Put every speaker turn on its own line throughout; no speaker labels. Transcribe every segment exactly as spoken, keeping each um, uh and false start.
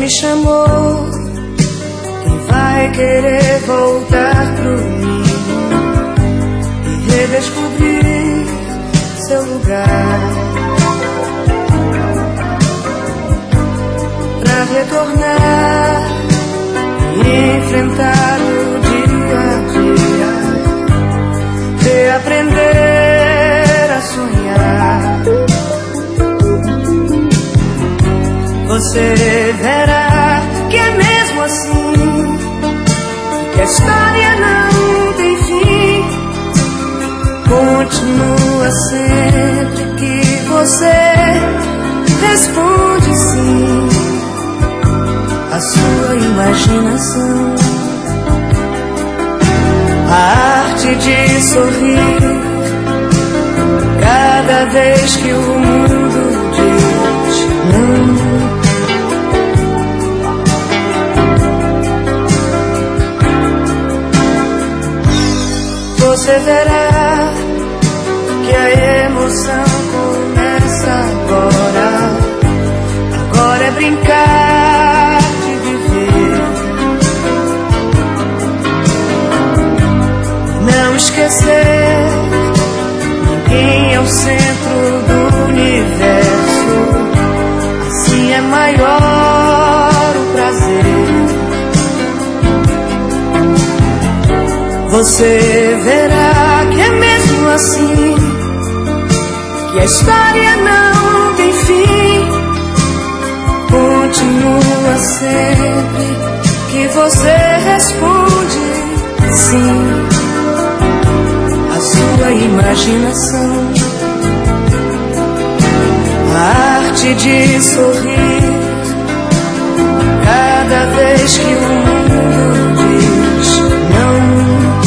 me chamou, quem vai querer voltar pro ninho e redescobrir seu lugar, pra retornar e enfrentar o dia a dia, reaprender a sonhar. Você verá que é mesmo assim, que a história não tem fim. Continua sempre que você responde sim à sua imaginação. A arte de sorrir cada vez que o mundo diz não. Você verá que a emoção começa agora. Agora é brincar de viver, não esquecer, ninguém é o centro do universo. Assim é maior o prazer. Você verá que é mesmo assim, que a história não tem fim. Continua sempre que você responde sim à sua imaginação. A arte de sorrir cada vez que o mundo diz não.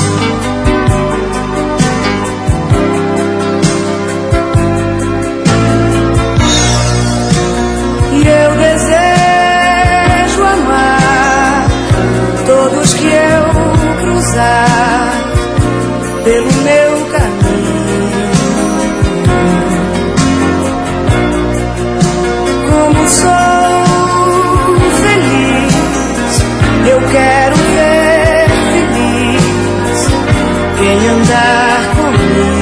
Eu desejo amar todos que eu cruzar pelo meu caminho. Como sou feliz, eu quero ver feliz quem andar comigo.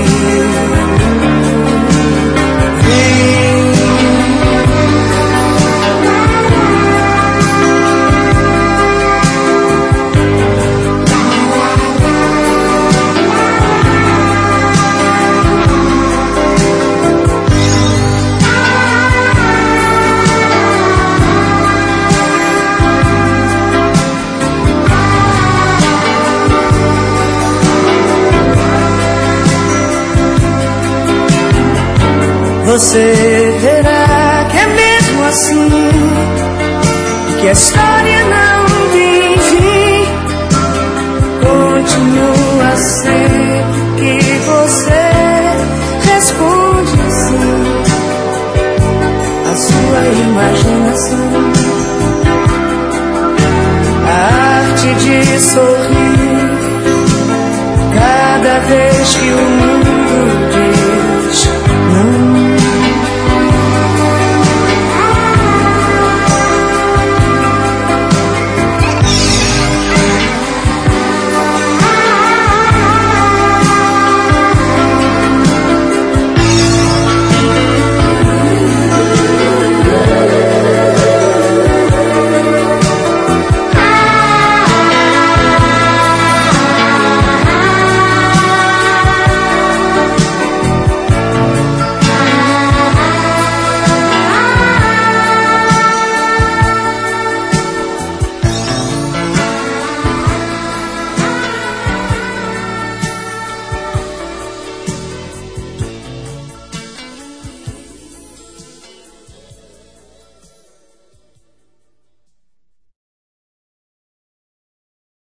Você verá que é mesmo assim, que a história não tem fim. Continua sempre que você responde sim à sua imaginação. A arte de sorrir cada vez que o mundo